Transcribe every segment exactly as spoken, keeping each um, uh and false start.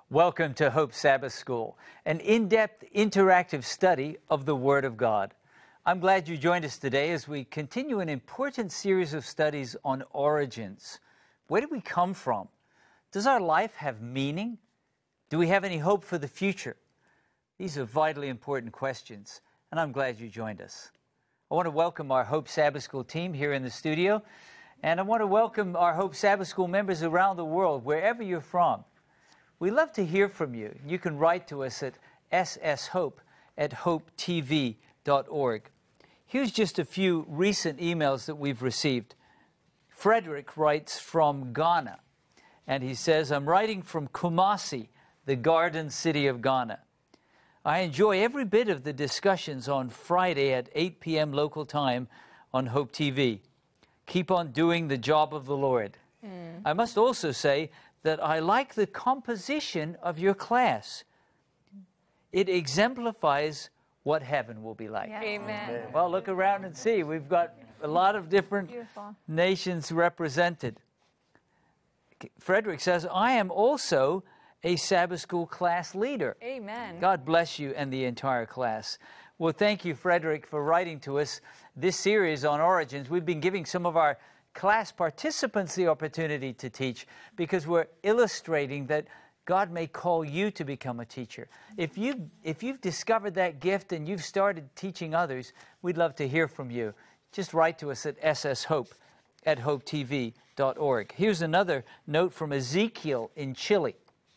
Welcome to Hope Sabbath School, an in-depth interactive study of the Word of God. I'm glad you joined us today as we continue an important series of studies on origins. Where did we come from? Does our life have meaning? Do we have any hope for the future? These are vitally important questions, and I'm glad you joined us. I want to welcome our Hope Sabbath School team here in the studio, and I want to welcome our Hope Sabbath School members around the world, wherever you're from. We love to hear from you. You can write to us at s s hope at hope t v dot org. Here's just a few recent emails that we've received. Frederick writes from Ghana, and he says, I'm writing from Kumasi, the garden city of Ghana. I enjoy every bit of the discussions on Friday at eight p.m. local time on Hope T V. Keep on doing the job of the Lord. Mm. I must also say that I like the composition of your class. It exemplifies what heaven will be like. Yes. Amen. Well, look around and see. We've got a lot of different Beautiful. nations represented. Frederick says, I am also a Sabbath school class leader. Amen. God bless you and the entire class. Well, thank you, Frederick, for writing to us this series on origins. We've been giving some of our class participants the opportunity to teach because we're illustrating that God may call you to become a teacher. If you if you've discovered that gift and you've started teaching others, we'd love to hear from you. Just write to us at s s hope at hope t v dot org. Here's another note from Ezekiel in Chile.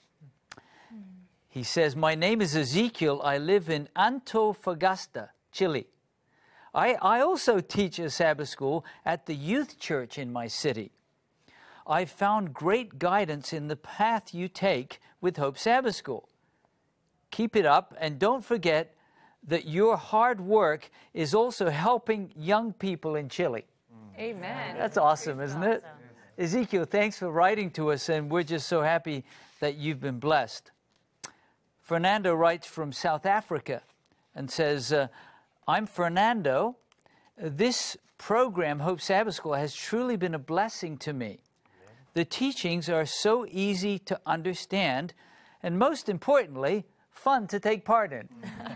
He says, my name is Ezekiel. I live in Antofagasta, Chile. I, I also teach a Sabbath school at the youth church in my city. I found great guidance in the path you take with Hope Sabbath School. Keep it up, and don't forget that your hard work is also helping young people in Chile. Amen. That's awesome, isn't it? Awesome. Ezekiel, thanks for writing to us, and we're just so happy that you've been blessed. Fernando writes from South Africa and says, uh, I'm Fernando. This program, Hope Sabbath School, has truly been a blessing to me. The teachings are so easy to understand and, most importantly, fun to take part in,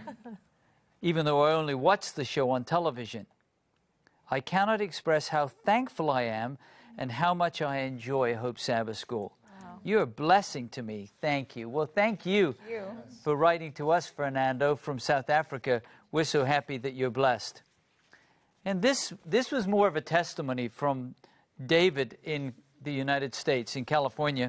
even though I only watch the show on television. I cannot express how thankful I am and how much I enjoy Hope Sabbath School. Wow. You're a blessing to me. Thank you. Well, thank you, thank you for writing to us, Fernando, from South Africa. We're so happy that you're blessed. And this this was more of a testimony from David in the United States, in California.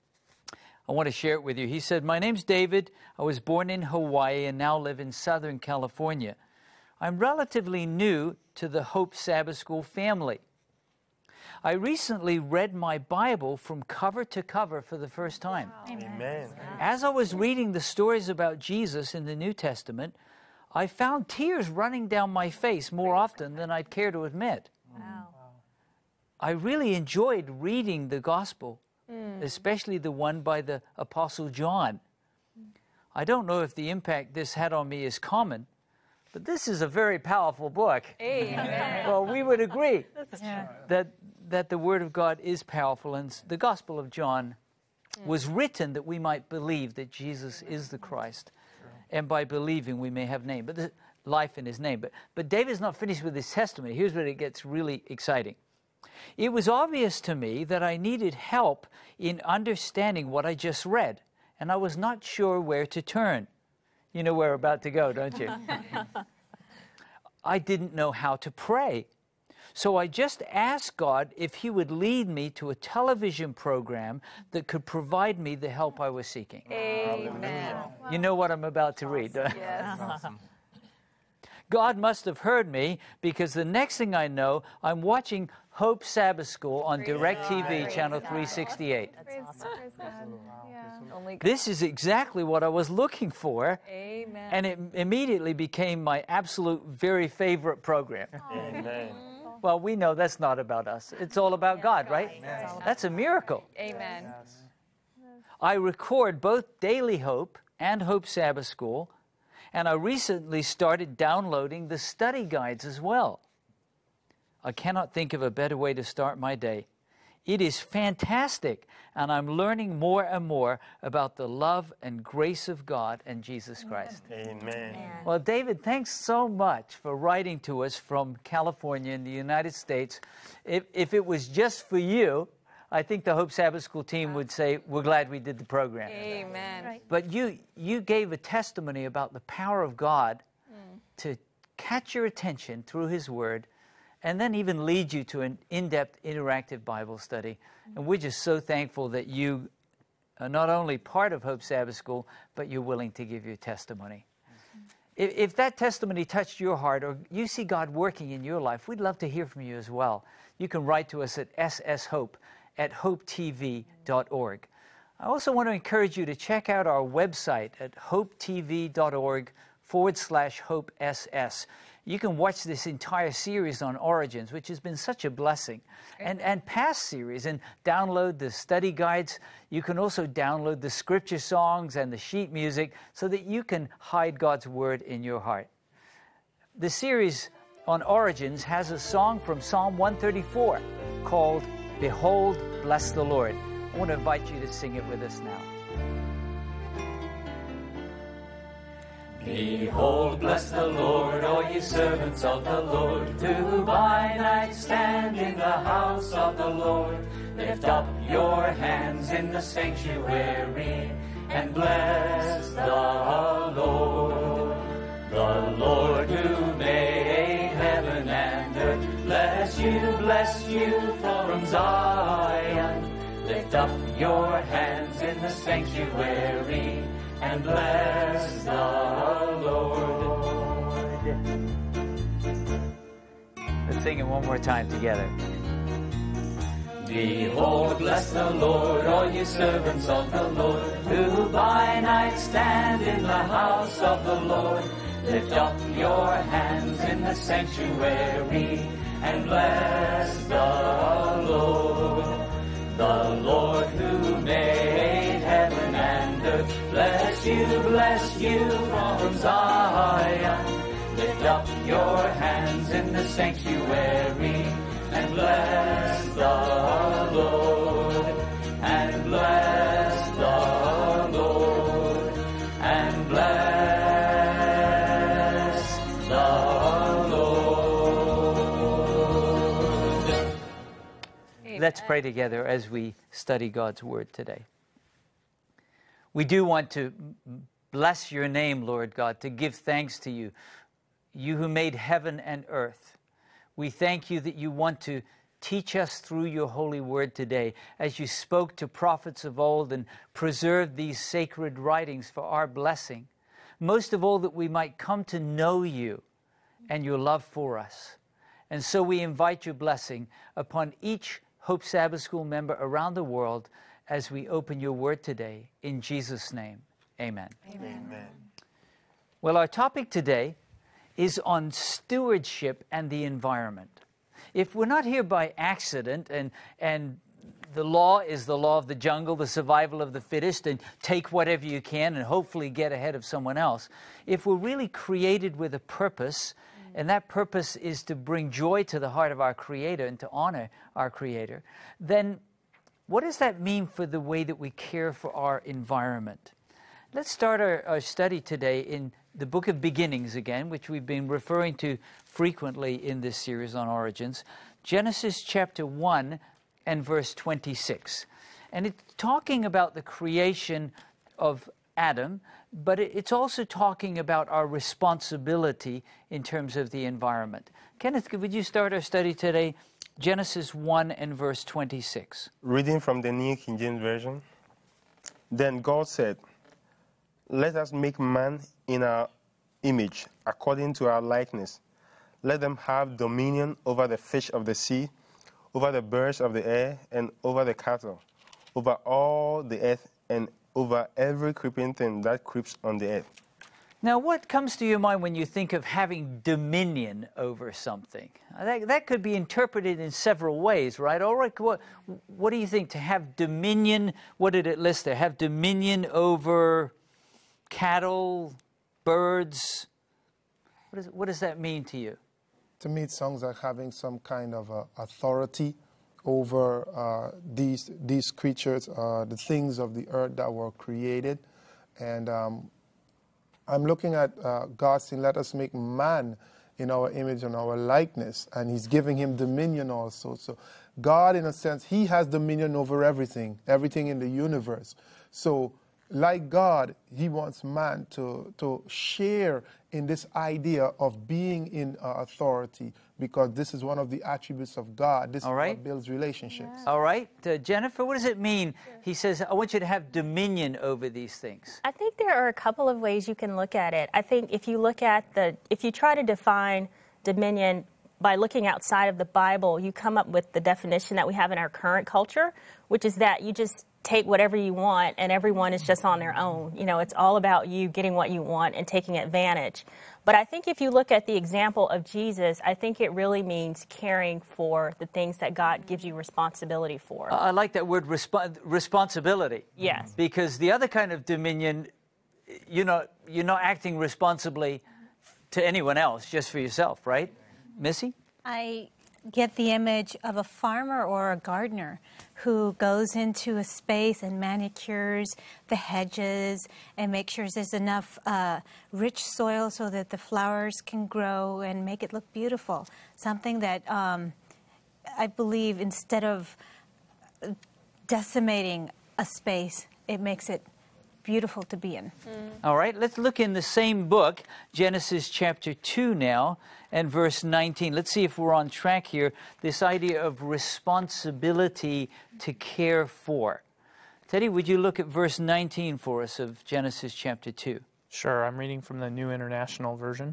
I want to share it with you. He said, my name's David. I was born in Hawaii and now live in Southern California. I'm relatively new to the Hope Sabbath School family. I recently read my Bible from cover to cover for the first time. Wow. Amen. As I was reading the stories about Jesus in the New Testament, I found tears running down my face more often than I'd care to admit. Wow. I really enjoyed reading the gospel, mm. especially the one by the Apostle John. I don't know if the impact this had on me is common, but this is a very powerful book. Amen. Well, we would agree yeah. that, that the Word of God is powerful, and the Gospel of John mm. was written that we might believe that Jesus is the Christ. And by believing, we may have name, but the, life in his name. But, but David's not finished with his testimony. Here's where it gets really exciting. It was obvious to me that I needed help in understanding what I just read, and I was not sure where to turn. You know where we're about to go, don't you? I didn't know how to pray. So I just asked God if he would lead me to a television program that could provide me the help I was seeking. Amen. You know what I'm about to read. Yes. Awesome. God must have heard me because the next thing I know, I'm watching Hope Sabbath School on DirecTV, channel three sixty-eight. That's awesome. Yeah. This is exactly what I was looking for. Amen. And it immediately became my absolute very favorite program. Amen. Well, we know that's not about us. It's all about yeah, God, right? Amen. That's a miracle. Amen. Yes. I record both Daily Hope and Hope Sabbath School, and I recently started downloading the study guides as well. I cannot think of a better way to start my day. It is fantastic, and I'm learning more and more about the love and grace of God and Jesus Christ. Amen. Well, David, thanks so much for writing to us from California in the United States. If, if it was just for you, I think the Hope Sabbath School team would say, we're glad we did the program. Amen. Right. But you, you gave a testimony about the power of God mm. to catch your attention through His Word, and then even lead you to an in-depth, interactive Bible study. And we're just so thankful that you are not only part of Hope Sabbath School, but you're willing to give your testimony. If, if that testimony touched your heart, or you see God working in your life, we'd love to hear from you as well. You can write to us at s s hope at hope t v dot org. I also want to encourage you to check out our website at hope t v dot org forward slash hope s s. You can watch this entire series on Origins, which has been such a blessing, and, and past series, and download the study guides. You can also download the scripture songs and the sheet music so that you can hide God's Word in your heart. The series on Origins has a song from Psalm one thirty-four called Behold, Bless the Lord. I want to invite you to sing it with us now. Behold, bless the Lord, all ye servants of the Lord, who by night stand in the house of the Lord. Lift up your hands in the sanctuary, and bless the Lord. The Lord who made heaven and earth, bless you, bless you from Zion. Lift up your hands in the sanctuary, and bless the Lord. Let's sing it one more time together. Behold, bless the Lord, all you servants of the Lord, who by night stand in the house of the Lord. Lift up your hands in the sanctuary, and bless the Lord. The Lord who made heaven and earth, bless you, bless you from Zion. Lift up your hands in the sanctuary, and bless the Lord, and bless the Lord, and bless the Lord. Amen. Let's pray together as we study God's Word today. We do want to bless your name, Lord God, to give thanks to you, you who made heaven and earth. We thank you that you want to teach us through your holy word today, as you spoke to prophets of old and preserved these sacred writings for our blessing. Most of all, that we might come to know you and your love for us. And so we invite your blessing upon each Hope Sabbath School member around the world as we open your word today. In Jesus' name, amen. Amen. Amen. Well, our topic today is on stewardship and the environment. If we're not here by accident, and and the law is the law of the jungle, the survival of the fittest, and take whatever you can and hopefully get ahead of someone else. If we're really created with a purpose, and that purpose is to bring joy to the heart of our Creator and to honor our Creator, then what does that mean for the way that we care for our environment? Let's start our, our study today in the book of Beginnings again, which we've been referring to frequently in this series on Origins. Genesis chapter one and verse twenty-six. And it's talking about the creation of Adam, but it's also talking about our responsibility in terms of the environment. Kenneth, would you start our study today? Genesis one and verse twenty-six. Reading from the New King James Version. Then God said, let us make man in our image, according to our likeness. Let them have dominion over the fish of the sea, over the birds of the air, and over the cattle, over all the earth, and over every creeping thing that creeps on the earth. Now, what comes to your mind when you think of having dominion over something? That, that could be interpreted in several ways, right? All right, what, what do you think? To have dominion, what did it list there? Have dominion over cattle, birds. What, is, what does that mean to you? To me, it sounds like having some kind of uh, authority over uh, these these creatures, uh, the things of the earth that were created. And um, I'm looking at uh, God saying, let us make man in our image and our likeness. And he's giving him dominion also. So God, in a sense, he has dominion over everything, everything in the universe. So like God, he wants man to, to share in this idea of being in uh, authority, because this is one of the attributes of God. This All is right. what builds relationships. All right. Uh, Jennifer, what does it mean? He says, I want you to have dominion over these things. I think there are a couple of ways you can look at it. I think if you look at the, if you try to define dominion by looking outside of the Bible, you come up with the definition that we have in our current culture, which is that you just take whatever you want and everyone is just on their own. You know, it's all about you getting what you want and taking advantage. But I think if you look at the example of Jesus, I think it really means caring for the things that God gives you responsibility for. I like that word, resp- responsibility. Yes. Because the other kind of dominion, you know, you're not acting responsibly to anyone else, just for yourself, right? Missy? I get the image of a farmer or a gardener who goes into a space and manicures the hedges and makes sure there's enough uh, rich soil so that the flowers can grow and make it look beautiful. Something that um, I believe, instead of decimating a space, it makes it beautiful to be in. Mm. All right, let's look in the same book, Genesis chapter two now, and verse nineteen. Let's see if we're on track here. This idea of responsibility to care for. Teddy, would you look at verse nineteen for us of Genesis chapter two? Sure, I'm reading from the New International Version.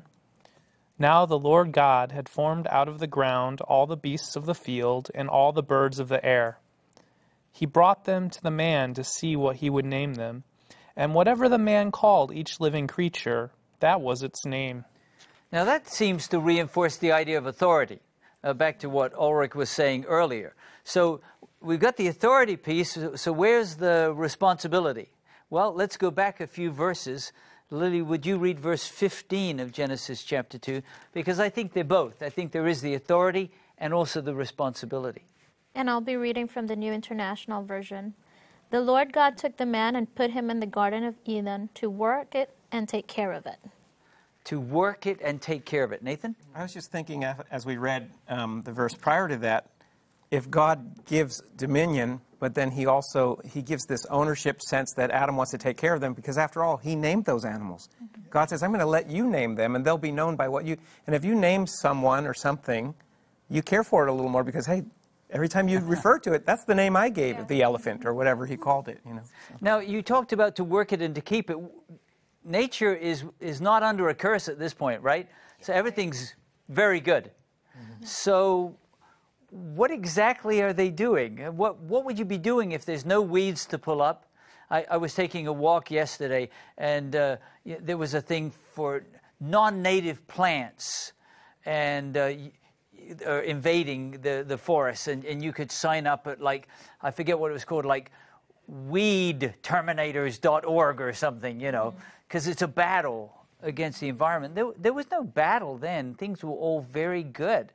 Now the Lord God had formed out of the ground all the beasts of the field and all the birds of the air. He brought them to the man to see what he would name them. And whatever the man called each living creature, that was its name. Now that seems to reinforce the idea of authority, uh, back to what Ulrich was saying earlier. So we've got the authority piece, so where's the responsibility? Well, let's go back a few verses. Lily, would you read verse fifteen of Genesis chapter two? Because I think they're both. I think there is the authority and also the responsibility. And I'll be reading from the New International Version. The Lord God took the man and put him in the Garden of Eden to work it and take care of it. To work it and take care of it. Nathan? I was just thinking, as we read um, the verse prior to that, if God gives dominion, but then he also, he gives this ownership sense that Adam wants to take care of them, because after all, he named those animals. Mm-hmm. God says, I'm going to let you name them, and they'll be known by what you, and if you name someone or something, you care for it a little more, because, hey, every time you refer to it, that's the name I gave it, the elephant, or whatever he called it, you know. So. Now, you talked about to work it and to keep it. Nature is is not under a curse at this point, right? So everything's very good. Mm-hmm. So what exactly are they doing? What what would you be doing if there's no weeds to pull up? I, I was taking a walk yesterday, and uh, there was a thing for non-native plants, and uh, Uh, invading the, the forest, and, and you could sign up at, like, I forget what it was called, like weed terminators dot org or something, you know, because it's a battle against the environment. There, there was no battle then. Things were all very good.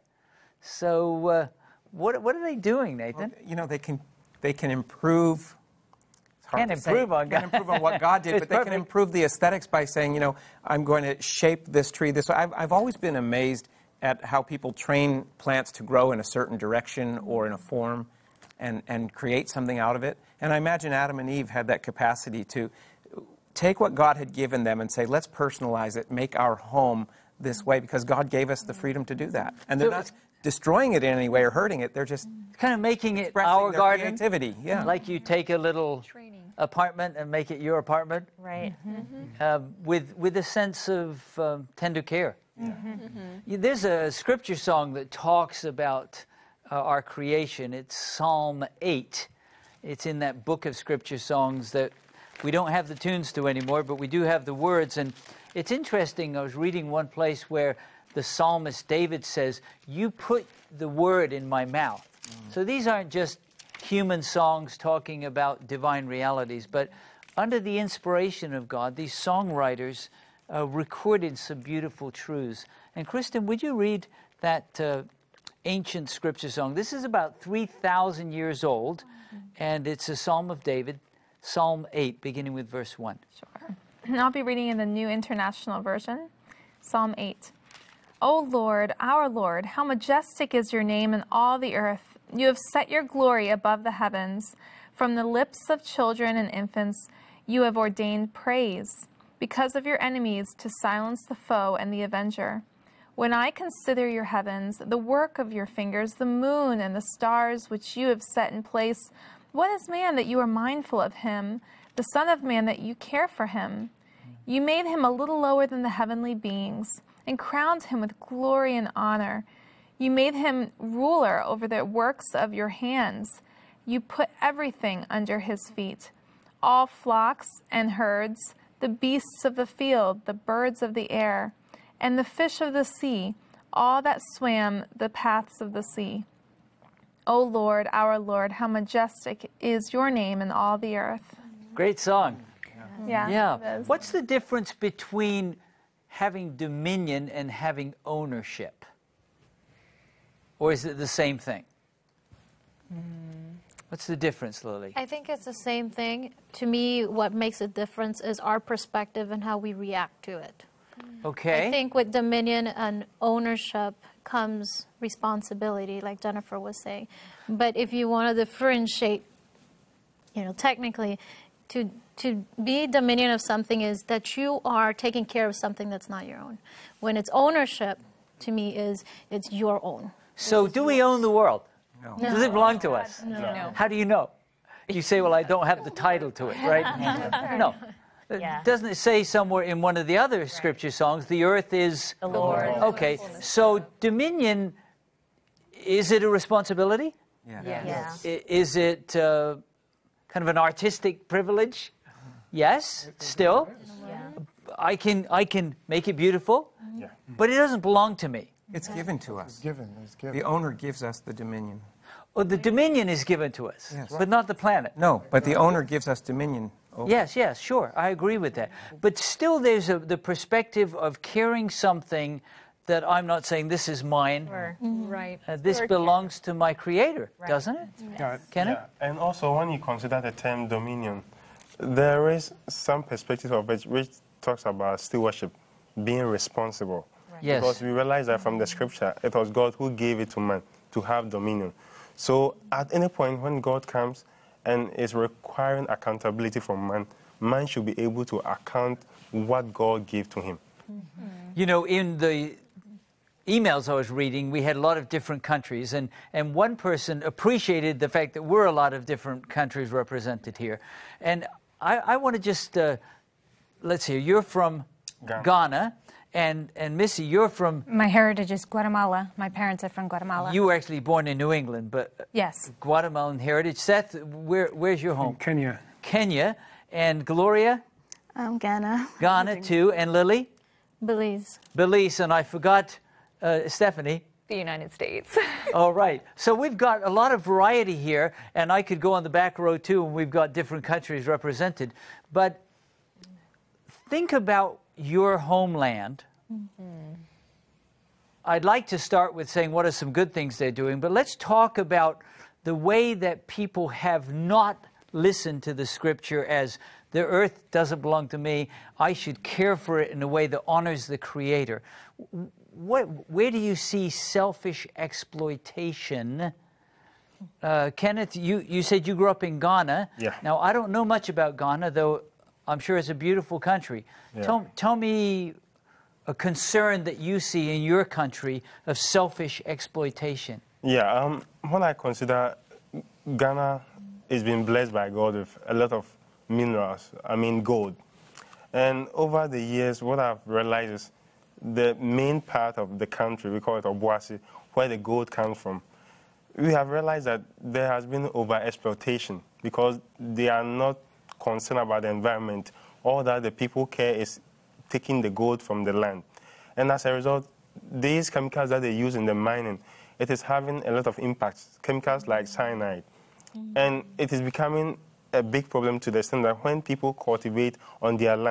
So uh, what what are they doing, Nathan? Well, you know, they can they can improve. Can't improve on God. Can't improve on what God did, but they perfect. can improve the aesthetics by saying, you know, I'm going to shape this tree this way. I've, I've always been amazed at how people train plants to grow in a certain direction or in a form and, and create something out of it. And I imagine Adam and Eve had that capacity to take what God had given them and say, let's personalize it, make our home this way, because God gave us the freedom to do that. And they're not destroying it in any way or hurting it. They're just kind of making it expressing our their garden. Creativity. Yeah. Like you take a little Training. apartment and make it your apartment. Right. Mm-hmm. Uh, with with a sense of um, tender care. Mm-hmm. Mm-hmm. There's a scripture song that talks about uh, our creation. It's Psalm eight. It's in that book of scripture songs that we don't have the tunes to anymore, but we do have the words. And it's interesting, I was reading one place where the psalmist David says, you put the word in my mouth. Mm. So these aren't just human songs talking about divine realities, but under the inspiration of God, these songwriters uh, recorded some beautiful truths. And Kristen, would you read that uh, ancient scripture song. This is about three thousand years old, and it's a Psalm of David, Psalm eight, beginning with verse one. Sure. And I'll be reading in the New International Version, Psalm eight. O Lord, our Lord, how majestic is your name in all the earth. You have set your glory above the heavens. From the lips of children and infants, you have ordained praise, because of your enemies, to silence the foe and the avenger. When I consider your heavens, the work of your fingers, the moon and the stars which you have set in place, what is man that you are mindful of him, the son of man that you care for him? You made him a little lower than the heavenly beings, and crowned him with glory and honor. You made him ruler over the works of your hands. You put everything under his feet, all flocks and herds, the beasts of the field, the birds of the air, and the fish of the sea, all that swam the paths of the sea. O Lord, our Lord, how majestic is your name in all the earth. Great song. Yeah. Yeah. it is. What's the difference between having dominion and having ownership? Or is it the same thing? What's the difference, Lily? I think it's the same thing. To me, what makes a difference is our perspective and how we react to it. Okay. I think with dominion and ownership comes responsibility, like Jennifer was saying. But if you want to differentiate, you know, technically, to to be dominion of something is that you are taking care of something that's not your own. When it's ownership, to me, is it's your own. So do we own the world? No. Does it belong to us? No. How do you know? You say, well, I don't have the title to it, right? No. Yeah. Doesn't it say somewhere in one of the other scripture songs, the earth is... The Lord. Okay, so dominion, is it a responsibility? Yeah. Yeah. I- Is it uh, kind of an artistic privilege? Yes, still. I can, I can make it beautiful, Yeah. but it doesn't belong to me. It's given to us. Given, it's given. The owner gives us the dominion. Well, the dominion is given to us, Yes. but not the planet. No, but the owner gives us dominion. over- Yes, yes, sure. I agree with that. But still, there's a, the perspective of carrying something that I'm not saying this is mine. Right. Uh, this belongs to my Creator, doesn't it? Yeah, Can it? yeah. And also, when you consider the term dominion, there is some perspective of it which talks about stewardship, being responsible. Yes. Because we realize that from the scripture, it was God who gave it to man to have dominion. So at any point when God comes and is requiring accountability from man, man should be able to account what God gave to him. You know, in the emails I was reading, we had a lot of different countries, and, and one person appreciated the fact that we're a lot of different countries represented here. And I, I want to just, uh, let's see, you're from Ghana. Ghana, and, and Missy, you're from, My heritage is Guatemala. My parents are from Guatemala. you were actually born in New England, but Yes. Guatemalan heritage. Seth, where, where's your home? Kenya. Kenya. And Gloria, Um, Ghana. Ghana too. And Lily? Belize. Belize. And I forgot uh, Stephanie. The United States. All right. So we've got a lot of variety here, and I could go on the back row too, and we've got different countries represented. But think about your homeland. Mm-hmm. I'd like to start with saying what are some good things they're doing, but let's talk about the way that people have not listened to the scripture as the earth doesn't belong to me. I should care for it in a way that honors the Creator. What, where do you see selfish exploitation? Uh, Kenneth, you, you said you grew up in Ghana. Yeah. Now, I don't know much about Ghana, though I'm sure it's a beautiful country. Yeah. Tell, tell me a concern that you see in your country of selfish exploitation. Yeah, um, when I consider Ghana is being blessed by God with a lot of minerals, I mean gold. And over the years, what I've realized is the main part of the country, we call it Obuasi, where the gold comes from, we have realized that there has been over-exploitation because they are not concerned about the environment. All that the people care is taking the gold from the land. And as a result, these chemicals that they use in the mining, it is having a lot of impacts, chemicals like cyanide. Mm-hmm. And it is becoming a big problem to the extent that when people cultivate on their lands,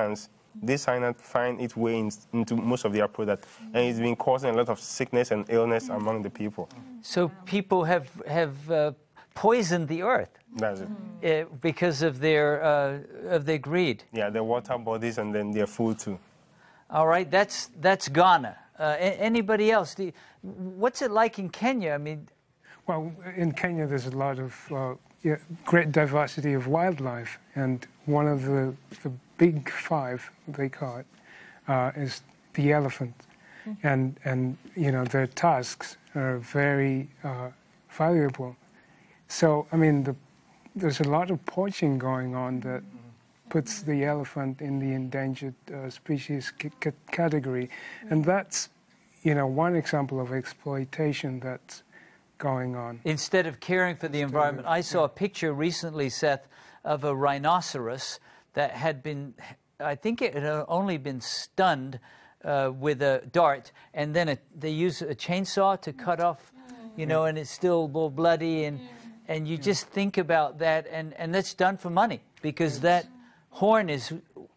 this cyanide find its way in, into most of their product, and it's been causing a lot of sickness and illness among the people. So people have have uh, poisoned the earth. That's it. Uh, because of their uh, of their greed. Yeah, their water bodies and then their food too. All right, that's that's Ghana. Uh, a- anybody else? Do you, what's it like in Kenya? I mean, well, in Kenya there's a lot of uh, yeah, great diversity of wildlife, and one of the the big five, they call it, uh, is the elephant, mm-hmm. and and you know their tusks are very uh, valuable. So I mean the there's a lot of poaching going on that puts the elephant in the endangered uh, species c- c- category. And that's, you know, one example of exploitation that's going on. Instead of caring for the environment. I saw a picture recently, Seth, of a rhinoceros that had been, I think it had only been stunned uh, with a dart, and then a, they use a chainsaw to cut off, you know, and it's still a little bloody, and And you just think about that, and, and that's done for money, because that horn is,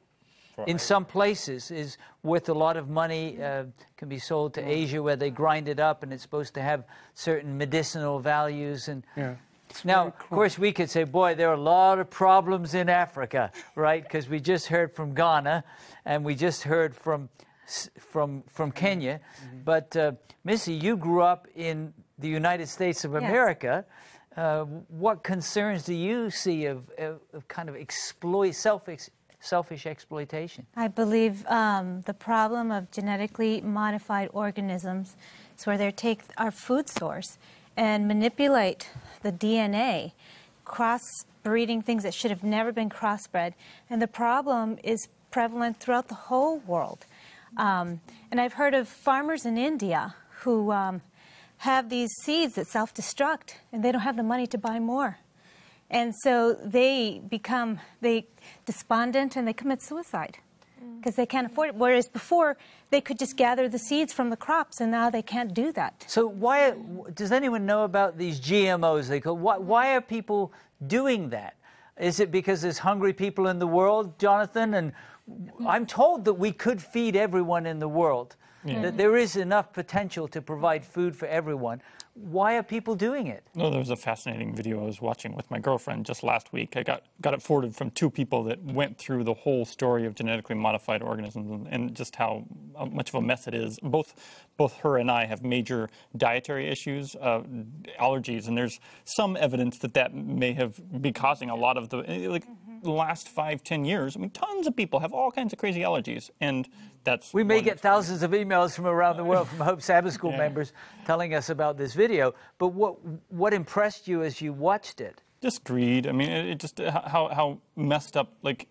in some places, is worth a lot of money, uh, can be sold to Asia where they grind it up, and it's supposed to have certain medicinal values. And yeah. Now, of course, we could say, boy, there are a lot of problems in Africa, right? Because we just heard from Ghana, and we just heard from, from, from Kenya. Mm-hmm. But, uh, Missy, you grew up in the United States of America. Yes. Uh, what concerns do you see of, of, of kind of exploit, selfish, selfish exploitation? I believe um, the problem of genetically modified organisms is where they take our food source and manipulate the D N A, crossbreeding things that should have never been crossbred. And the problem is prevalent throughout the whole world. Um, and I've heard of farmers in India who Um, have these seeds that self-destruct, and they don't have the money to buy more. And so they become they despondent, and they commit suicide because they can't afford it. Whereas before, they could just gather the seeds from the crops, and now they can't do that. So why, does anyone know about these G M Os? They call, why, why are people doing that? Is it because there's hungry people in the world, Jonathan? And I'm told that we could feed everyone in the world. Yeah. That there is enough potential to provide food for everyone. Why are people doing it? No, there was a fascinating video I was watching with my girlfriend just last week. I got, got it forwarded from two people that went through the whole story of genetically modified organisms and, and just how much of a mess it is. Both both her and I have major dietary issues, uh, allergies, and there's some evidence that that may have been causing a lot of the, like, the last five, ten years. I mean, tons of people have all kinds of crazy allergies, and that's... We may get thousands of emails from around the world from Hope Sabbath School yeah. members telling us about this video, but what what impressed you as you watched it? Just greed. I mean, it, it just how how messed up, like,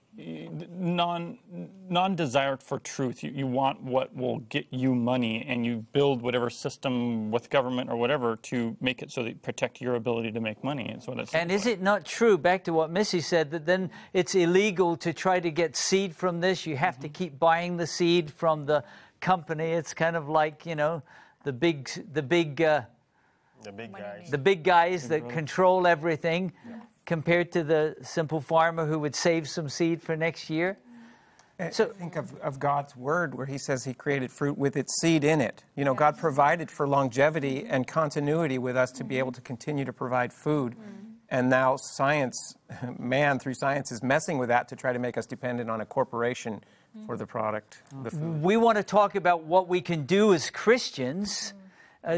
non non desire for truth. You, you want what will get you money, and you build whatever system with government or whatever to make it so that you protect your ability to make money. That's what it's and is like. It not true, back to what Missy said, that then it's illegal to try to get seed from this? You have mm-hmm. to keep buying the seed from the company. It's kind of like, you know, the big the big uh, the big guys, the big guys big that brother. control everything. Yes. Compared to the simple farmer who would save some seed for next year? So think of, of God's word where he says he created fruit with its seed in it. You know, God provided for longevity and continuity with us to be able to continue to provide food. And now science, man through science is messing with that to try to make us dependent on a corporation for the product, the food. We want to talk about what we can do as Christians. Uh,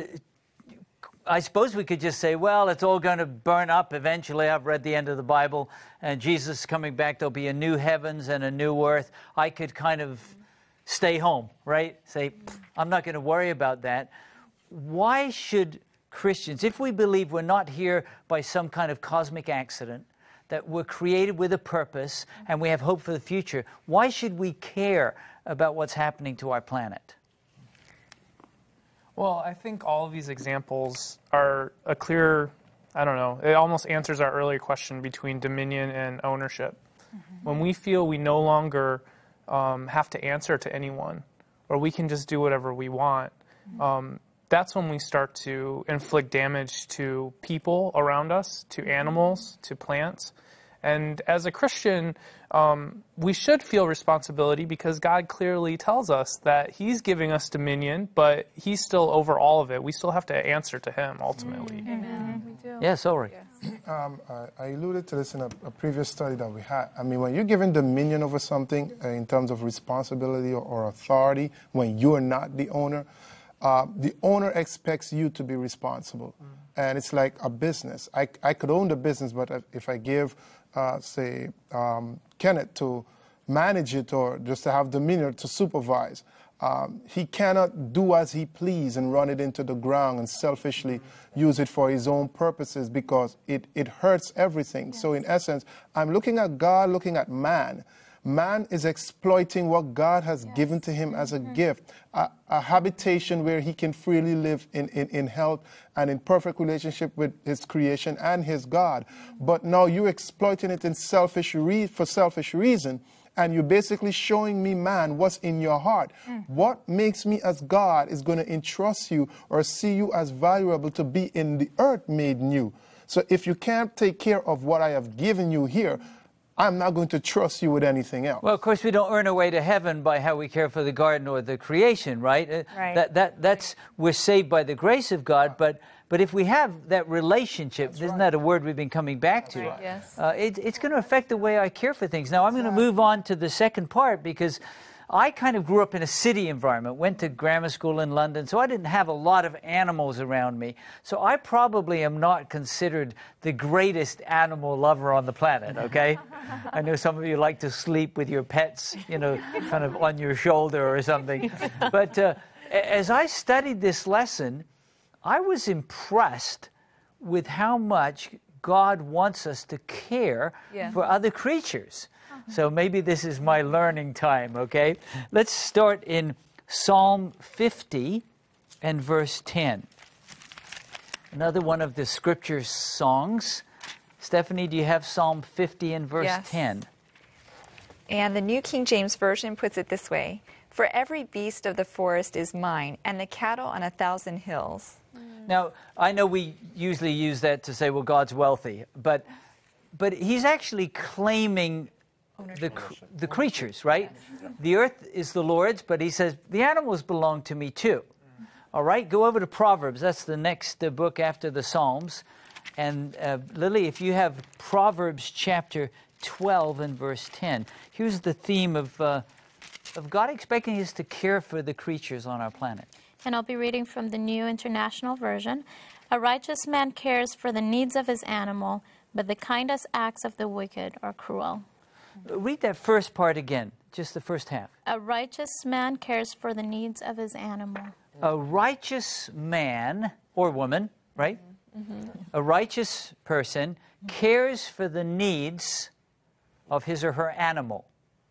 I suppose we could just say, well, it's all going to burn up eventually. I've read the end of the Bible, and Jesus is coming back. There'll be a new heavens and a new earth. I could kind of stay home, right? Say, I'm not going to worry about that. Why should Christians, if we believe we're not here by some kind of cosmic accident, that we're created with a purpose and we have hope for the future, why should we care about what's happening to our planet? Well, I think all of these examples are a clear, I don't know, it almost answers our earlier question between dominion and ownership. Mm-hmm. When we feel we no longer um, have to answer to anyone, or we can just do whatever we want, mm-hmm. um, that's when we start to inflict damage to people around us, to animals, to plants. And as a Christian, um, we should feel responsibility because God clearly tells us that He's giving us dominion, but He's still over all of it. We still have to answer to Him ultimately. Mm-hmm. Amen. We do. Yes, Ulrich. Um, I, I alluded to this in a, a previous study that we had. I mean, when you're given dominion over something uh, in terms of responsibility or, or authority, when you're not the owner, uh, the owner expects you to be responsible. Mm. And it's like a business. I, I could own the business, but if I give, uh, say, um, Kenneth to manage it or just to have dominion to supervise, Um, he cannot do as he please and run it into the ground and selfishly use it for his own purposes because it, it hurts everything. Yes. So in essence, I'm looking at God, looking at man. Man is exploiting what God has yes. given to him as a mm-hmm. gift, a, a habitation where he can freely live in, in, in health and in perfect relationship with his creation and his God. Mm-hmm. But now you're exploiting it in selfish re- for selfish reason. And you're basically showing me, man, what's in your heart. Mm. What makes me as God is going to entrust you or see you as valuable to be in the earth made new. So if you can't take care of what I have given you here, I'm not going to trust you with anything else. Well, of course, we don't earn our way to heaven by how we care for the garden or the creation, right? Right. That, that, that's, we're saved by the grace of God, but But if we have that relationship, That's isn't right. that a word we've been coming back to? Right. Yes. Uh, it, it's going to affect the way I care for things. Now, I'm going to move on to the second part because I kind of grew up in a city environment, went to grammar school in London, so I didn't have a lot of animals around me. So I probably am not considered the greatest animal lover on the planet, okay? I know some of you like to sleep with your pets, you know, kind of on your shoulder or something. But uh, as I studied this lesson, I was impressed with how much God wants us to care yeah. for other creatures. Uh-huh. So maybe this is my learning time, okay? Let's start in Psalm fifty and verse ten. Another one of the scripture songs. Stephanie, do you have Psalm fifty and verse yes. ten? And the New King James Version puts it this way: "For every beast of the forest is mine, and the cattle on a thousand hills." Now, I know we usually use that to say, well, God's wealthy, but but he's actually claiming the, the creatures, right? The earth is the Lord's, but he says, the animals belong to me too. All right, go over to Proverbs. That's the next uh, book after the Psalms. And uh, Lily, if you have Proverbs chapter twelve and verse ten, here's the theme of, uh, of God expecting us to care for the creatures on our planet. And I'll be reading from the New International Version. "A righteous man cares for the needs of his animal, but the kindest acts of the wicked are cruel." Read that first part again, just the first half. "A righteous man cares for the needs of his animal." A righteous man or woman, right? Mm-hmm. A righteous person cares for the needs of his or her animal.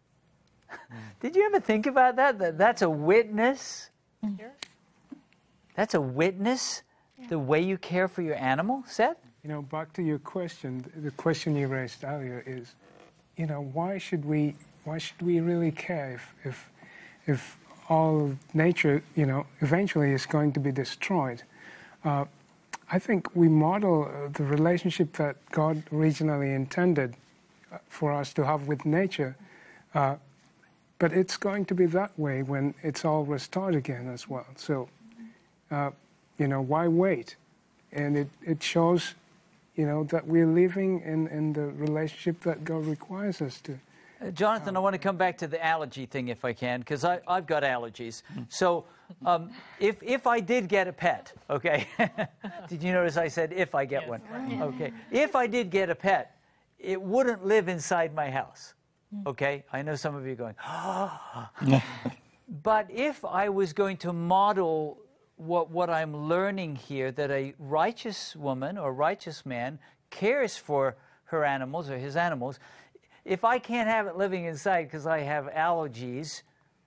Did you ever think about that? That that's a witness. Mm-hmm. That's a witness, yeah. the way you care for your animal, Seth? You know, back to your question, the question you raised earlier is, you know, why should we, why should we really care if, if, if all of nature, you know, eventually is going to be destroyed? Uh, I think we model uh, the relationship that God originally intended uh, for us to have with nature, uh, but it's going to be that way when it's all restored again as well. So. Uh, you know, why wait? And it, it shows, you know, that we're living in, in the relationship that God requires us to. Uh, Jonathan, I want to come back to the allergy thing if I can, because I've got allergies. So um, if, if I did get a pet, okay, did you notice I said if I get yes. one? Okay. If I did get a pet, it wouldn't live inside my house, okay? I know some of you are going, oh. But if I was going to model What, what I'm learning here, that a righteous woman or righteous man cares for her animals or his animals. If I can't have it living inside because I have allergies,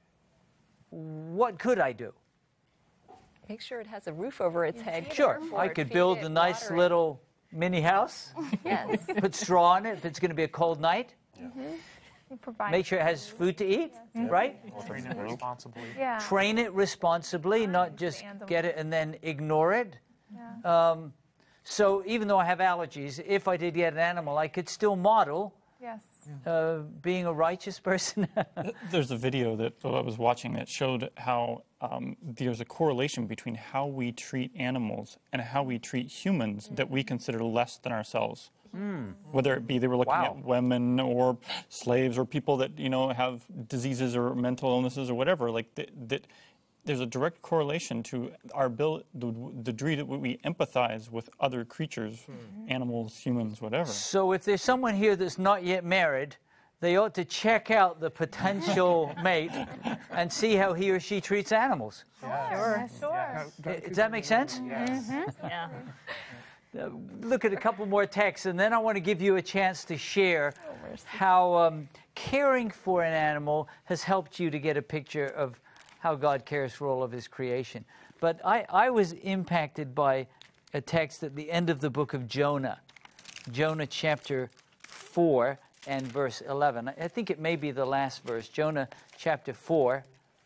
what could I do? Make sure it has a roof over its head. Sure, I could build a nice little mini house. Yes. Put straw in it if it's going to be a cold night. Yeah. Mm-hmm. Make sure it has food to eat, yeah. right? Train it responsibly. Yeah. Train it responsibly, not just get it and then ignore it. Yeah. Um, So even though I have allergies, if I did get an animal, I could still model Yes. uh, being a righteous person. There's a video that I was watching that showed how um, there's a correlation between how we treat animals and how we treat humans that we consider less than ourselves. Mm. Whether it be they were looking Wow. at women or slaves or people that, you know, have diseases or mental illnesses or whatever, like that, that there's a direct correlation to our ability, the, the degree that we empathize with other creatures, mm. animals, humans, whatever. So if there's someone here that's not yet married, they ought to check out the potential mate and see how he or she treats animals. Sure. Sure. Uh, Does that make sense? Mm-hmm. Yeah. Uh, look at a couple more texts, and then I want to give you a chance to share how um, caring for an animal has helped you to get a picture of how God cares for all of his creation. But I, I was impacted by a text at the end of the book of Jonah, Jonah chapter four and verse eleven. I think it may be the last verse, Jonah chapter four.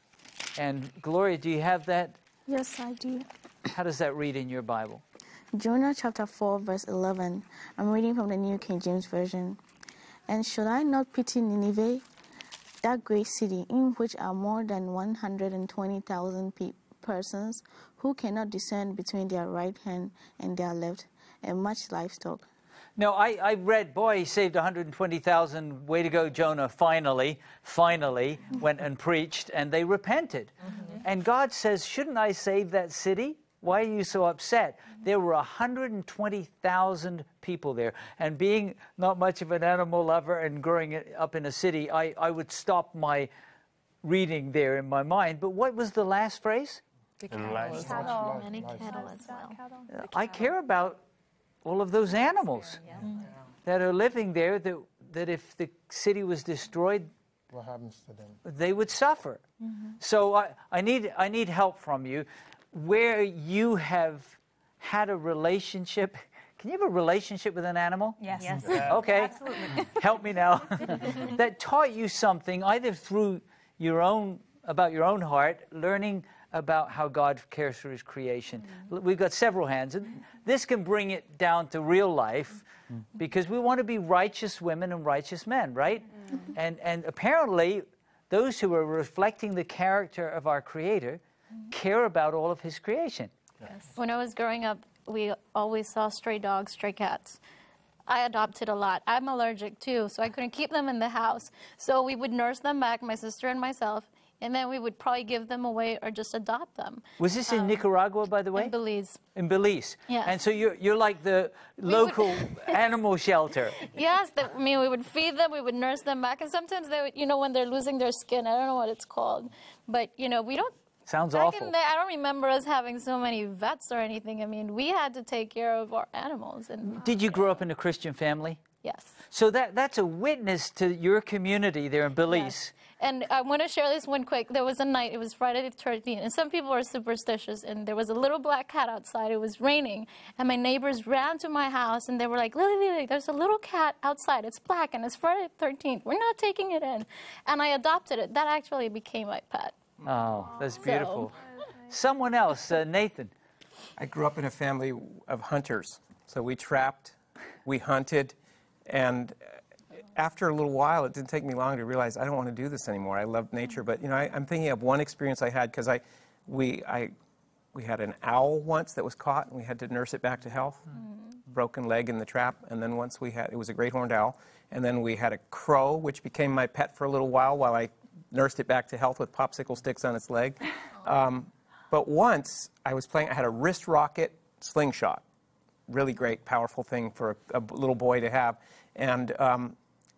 And Gloria, do you have that? Yes, I do. How does that read in your Bible? Jonah chapter four, verse eleven. I'm reading from the New King James Version. And should I not pity Nineveh, that great city in which are more than one hundred twenty thousand pe- persons who cannot discern between their right hand and their left, and much livestock? No, I, I read, boy, he saved one hundred twenty thousand. Way to go, Jonah, finally, finally went and preached, and they repented. Mm-hmm. And God says, shouldn't I save that city? Why are you so upset? There were one hundred twenty thousand people there. And being not much of an animal lover and growing up in a city, I, I would stop my reading there in my mind. But what was the last phrase? The cattle. Cattle. Many cattle as well. Uh, I care about all of those animals Yeah. that are living there, that, that if the city was destroyed, What happens to them? they would suffer. Mm-hmm. So I, I need I need help from you. Where you have had a relationship, can you have a relationship with an animal? Yes. Yes. Okay. Absolutely. Help me now. That taught you something, either through your own, about your own heart, learning about how God cares for his creation. Mm-hmm. We've got several hands. And this can bring it down to real life, mm-hmm. because we want to be righteous women and righteous men, right? Mm-hmm. And, and apparently, those who are reflecting the character of our Creator care about all of his creation. Yes. When I was growing up, we always saw stray dogs, stray cats. I adopted a lot. I'm allergic too, so I couldn't keep them in the house. So we would nurse them back, my sister and myself, and then we would probably give them away or just adopt them. Was this in um, Nicaragua, by the way? In Belize. In Belize. Yes. And so you're, you're like the local animal shelter. Yes, the, I mean, we would feed them, we would nurse them back, and sometimes they would, you know, when they're losing their skin, I don't know what it's called, but, you know, we don't. Sounds Back awful. In the, I don't remember us having so many vets or anything. I mean, we had to take care of our animals. And did you grow up in a Christian family? Yes. So that that's a witness to your community there in Belize. Yes. And I want to share this one quick. There was a night, it was Friday the thirteenth, and some people are superstitious, and there was a little black cat outside. It was raining, and my neighbors ran to my house, and they were like, Lily, Lily, there's a little cat outside. It's black, and it's Friday the thirteenth. We're not taking it in. And I adopted it. That actually became my pet. Oh, that's beautiful. So. Someone else, uh, Nathan. I grew up in a family of hunters. So we trapped, we hunted, and after a little while, it didn't take me long to realize I don't want to do this anymore. I love nature, but you know, I, I'm thinking of one experience I had because I, we, I, we had an owl once that was caught, and we had to nurse it back to health. Mm-hmm. Broken leg in the trap, and then once we had, it was a great horned owl, and then we had a crow, which became my pet for a little while while I nursed it back to health with popsicle sticks on its leg. Um, But once I was playing, I had a wrist rocket slingshot. Really great, powerful thing for a, a little boy to have. And um,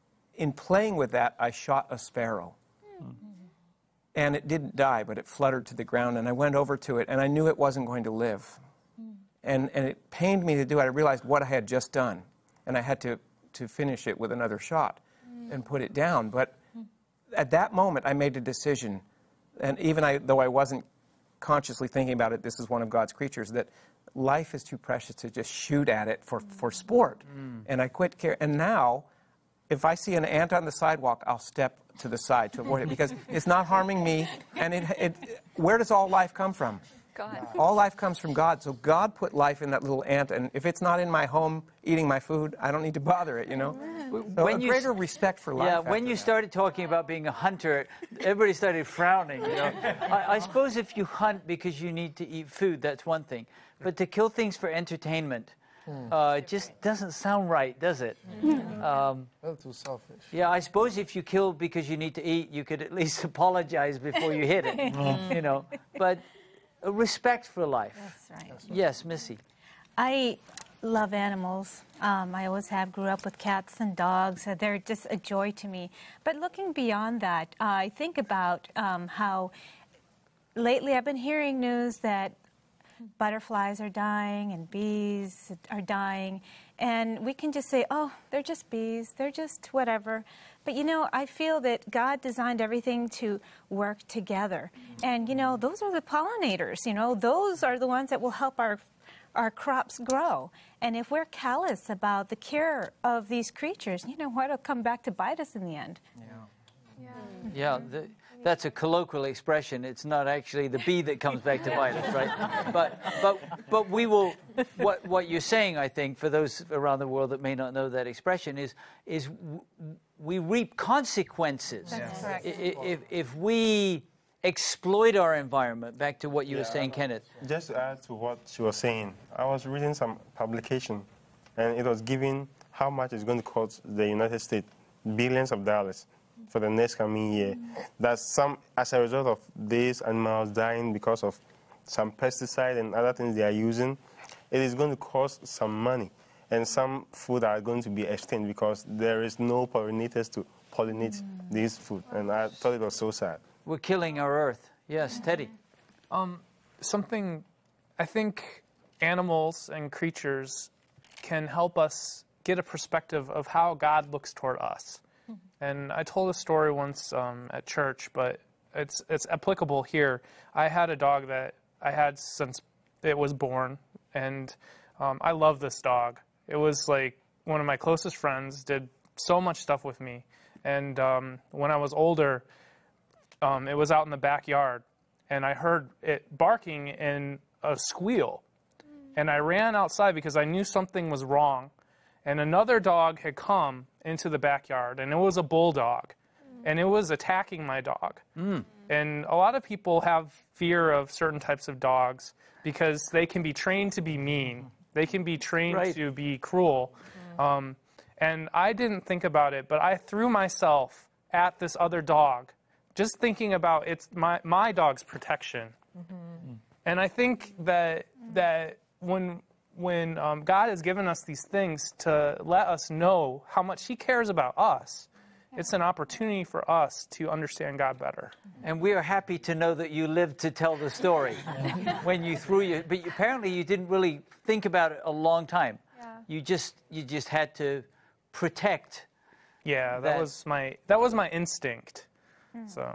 in playing with that, I shot a sparrow. Mm-hmm. And it didn't die, but it fluttered to the ground. And I went over to it, and I knew it wasn't going to live. Mm. And, and it pained me to do it. I realized what I had just done. And I had to, to finish it with another shot mm. and put it down. But mm. at that moment, I made a decision. And even I, though I wasn't consciously thinking about it, this is one of God's creatures, that life is too precious to just shoot at it for, for sport. Mm. And I quit care. And now, if I see an ant on the sidewalk, I'll step to the side to avoid it because it's not harming me. And it, it, where does all life come from? God. All life comes from God, so God put life in that little ant, and if it's not in my home eating my food, I don't need to bother it, you know? So When a you greater s- respect for life. Yeah, when after you that. started talking about being a hunter, everybody started frowning. You know, I, I suppose if you hunt because you need to eat food, that's one thing. But to kill things for entertainment, uh, it just doesn't sound right, does it? Um, A little too selfish. yeah, I suppose if you kill because you need to eat, you could at least apologize before you hit it. You know, but a respect for life. That's right. Yes, Missy. I love animals. Um, I always have. Grew up with cats and dogs. Uh, they're just a joy to me. But looking beyond that, uh, I think about um, how lately I've been hearing news that butterflies are dying and bees are dying. And we can just say, oh, they're just bees. They're just whatever. But, you know, I feel that God designed everything to work together. And, you know, those are the pollinators. You know, those are the ones that will help our our crops grow. And if we're callous about the care of these creatures, you know what, it'll come back to bite us in the end. Yeah. Yeah, the, that's a colloquial expression. It's not actually the bee that comes back to bite us, right? But but but we will. What what you're saying, I think, for those around the world that may not know that expression, is is w- we reap consequences. That's correct. I- i- If if we exploit our environment, back to what you were saying, Kenneth. Just to add to what she was saying, I was reading some publication, and it was giving how much it's going to cost the United States, billions of dollars, for the next coming year. That some, as a result of these animals dying because of some pesticide and other things they are using, it is going to cost some money, and some food are going to be extinct because there is no pollinators to pollinate mm. this food. And I thought it was so sad. We're killing our earth. Yes, Teddy. Um, something, I think animals and creatures can help us get a perspective of how God looks toward us. And I told a story once um, at church, but it's it's applicable here. I had a dog that I had since it was born, and um, I love this dog. It was like one of my closest friends, did so much stuff with me. And um, when I was older, Um, it was out in the backyard, and I heard it barking in a squeal. And I ran outside because I knew something was wrong. And another dog had come into the backyard, and it was a bulldog. And it was attacking my dog. Mm. And a lot of people have fear of certain types of dogs because they can be trained to be mean. They can be trained Right. to be cruel. Um, and I didn't think about it, but I threw myself at this other dog, just thinking about it's my, my dog's protection. Mm-hmm. And I think that that when when um, God has given us these things to let us know how much He cares about us, it's an opportunity for us to understand God better. And we are happy to know that you lived to tell the story when you threw your. But apparently, you didn't really think about it a long time. Yeah. You just you just had to protect. Yeah, that, That- was my that was my instinct. So.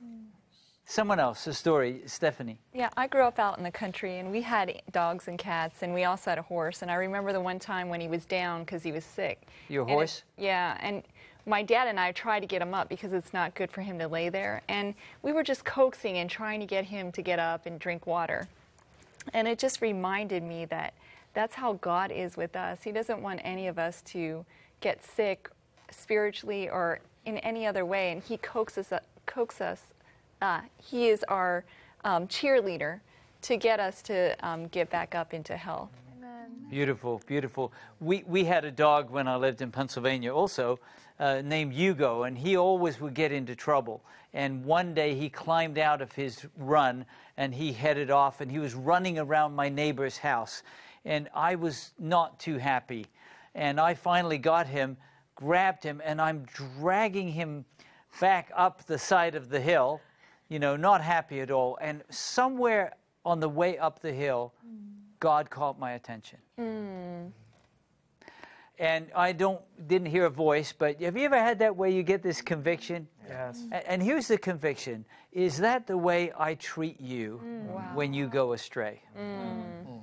Someone else, a story, Stephanie. Yeah, I grew up out in the country, and we had dogs and cats, and we also had a horse. And I remember the one time when he was down because he was sick. Your And horse? it- yeah, and my dad and I tried to get him up because it's not good for him to lay there. And we were just coaxing and trying to get him to get up and drink water. And it just reminded me that that's how God is with us. He doesn't want any of us to get sick spiritually or in any other way, and He coaxes us. Coaxes us. Uh, he is our um, cheerleader to get us to um, get back up into health. Amen. Beautiful, beautiful. We we had a dog when I lived in Pennsylvania also, uh, named Hugo, and he always would get into trouble. And one day he climbed out of his run and he headed off, and he was running around my neighbor's house. And I was not too happy. And I finally got him, grabbed him, and I'm dragging him back up the side of the hill, you know, not happy at all. And somewhere on the way up the hill, God caught my attention. Mm. And I don't didn't hear a voice, but have you ever had that where you get this conviction? Yes. A- And here's the conviction. Is that the way I treat you Wow. when you go astray? Mm.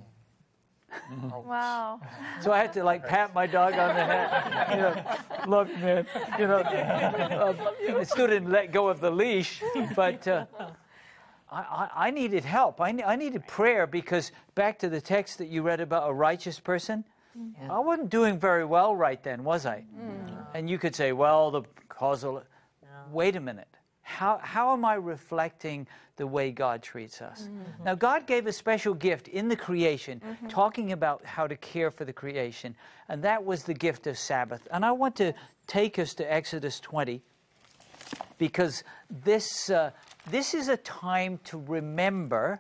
Wow. So I had to like pat my dog on the head. You know, love you, man. You know, um, I still didn't let go of the leash, but uh, I, I, I needed help. I, I needed prayer because back to the text that you read about a righteous person, mm-hmm. I wasn't doing very well right then, was I? Mm. And you could say, well, the causal... No. Wait a minute. How, how am I reflecting the way God treats us? Mm-hmm. Now, God gave a special gift in the creation, mm-hmm. talking about how to care for the creation, and that was the gift of Sabbath. And I want to take us to Exodus twenty, because this, uh, this is a time to remember